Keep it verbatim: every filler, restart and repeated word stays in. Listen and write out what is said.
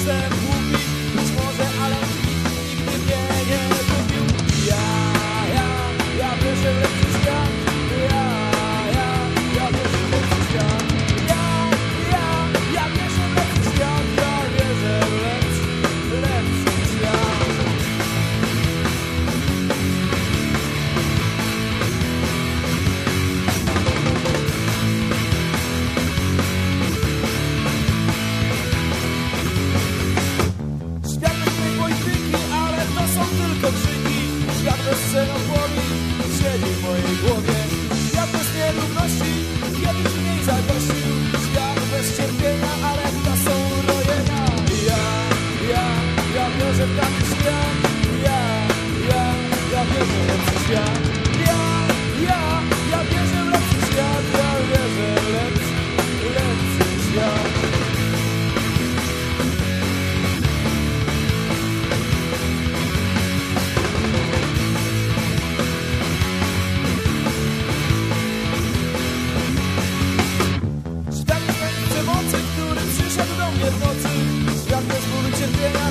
jestem głupi, być może, ale nikt nigdy mnie nie lubił. Ja, ja, ja wierzę w lepszy świat. Ja, ja, ja wierzę w lepszy świat. Ja, ja, ja wierzę w lepszy świat. Ja wierzę w lepszy, lepszy świat. Tylko krzyki, świat bez xenofobii siedzi w mojej głowie. Świat bez nierówności kiedyś mniej zagościł. Świat bez cierpienia, ale to są rojenia. Ja, ja, ja wierzę w taki świat. Ja, ja, ja wierzę w lepszy świat. Ja, ja, ja wierzę w lepszy świat. Ja wierzę w lepszy, lepszy świat. Który przyszedł do mnie w nocy. Świat bez bólu, cierpienia,